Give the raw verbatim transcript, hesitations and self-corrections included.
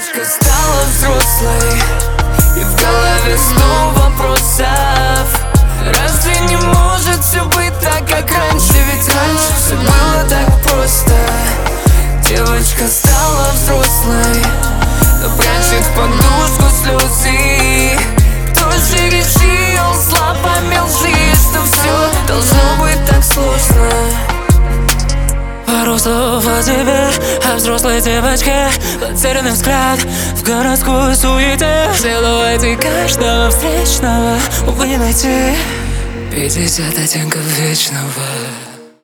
Девочка стала взрослой, и в голове сто вопросов. Разве не может все быть так, как раньше? Ведь раньше все было так просто. Девочка стала взрослой, но прячет в подушку слезы. Тоже решил слабыми лжи, что все должно быть так сложно. Пару слов о тебе, о взрослой девочке. Потерянный взгляд в городскую суете. Силуэты каждого встречного, увы, найти пятьдесят оттенков вечного.